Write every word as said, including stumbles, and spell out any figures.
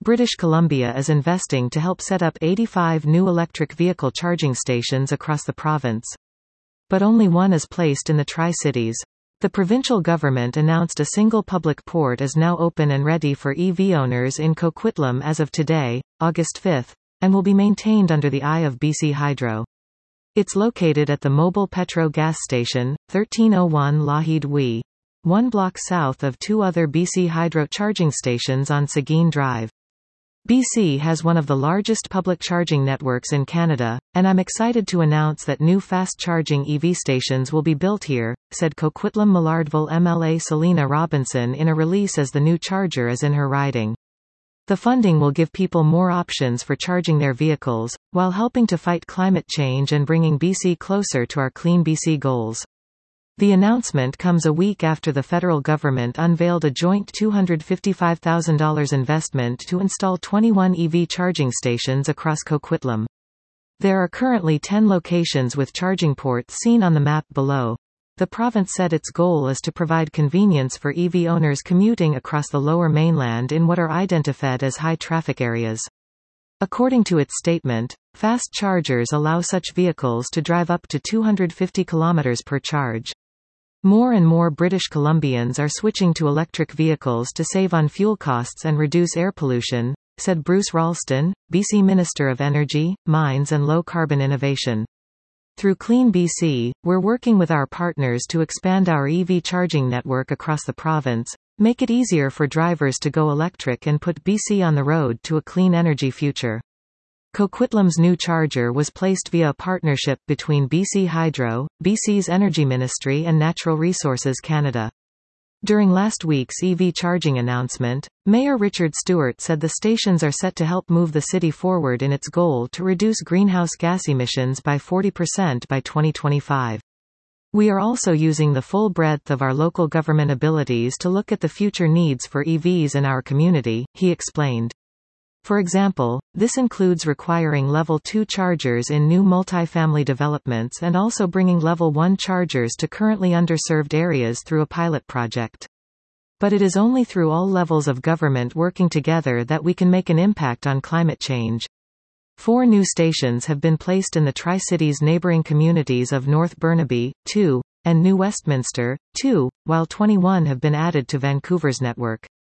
British Columbia is investing to help set up eighty-five new electric vehicle charging stations across the province. But only one is placed in the Tri-Cities. The provincial government announced a single public port is now open and ready for E V owners in Coquitlam as of today, August fifth, and will be maintained under the eye of B C Hydro. It's located at the Mobile Petro gas station, thirteen oh one Lougheed Wee, one block south of two other B C Hydro charging stations on Seguin Drive. B C has one of the largest public charging networks in Canada, and I'm excited to announce that new fast-charging E V stations will be built here, said Coquitlam-Millardville M L A Selena Robinson in a release as the new charger is in her riding. The funding will give people more options for charging their vehicles, while helping to fight climate change and bringing B C closer to our Clean B C goals. The announcement comes a week after the federal government unveiled a joint two hundred fifty-five thousand dollars investment to install twenty-one E V charging stations across Coquitlam. There are currently ten locations with charging ports seen on the map below. The province said its goal is to provide convenience for E V owners commuting across the Lower Mainland in what are identified as high-traffic areas. According to its statement, fast chargers allow such vehicles to drive up to two hundred fifty kilometers per charge. More and more British Columbians are switching to electric vehicles to save on fuel costs and reduce air pollution, said Bruce Ralston, B C Minister of Energy, Mines and Low Carbon Innovation. Through Clean B C, we're working with our partners to expand our E V charging network across the province, make it easier for drivers to go electric and put B C on the road to a clean energy future. Coquitlam's new charger was placed via a partnership between B C Hydro, B C's Energy Ministry and Natural Resources Canada. During last week's E V charging announcement, Mayor Richard Stewart said the stations are set to help move the city forward in its goal to reduce greenhouse gas emissions by forty percent by twenty twenty-five. We are also using the full breadth of our local government abilities to look at the future needs for E Vs in our community, he explained. For example, this includes requiring level two chargers in new multifamily developments and also bringing level one chargers to currently underserved areas through a pilot project. But it is only through all levels of government working together that we can make an impact on climate change. Four new stations have been placed in the Tri-Cities neighbouring communities of North Burnaby, two, and New Westminster, two, while twenty-one have been added to Vancouver's network.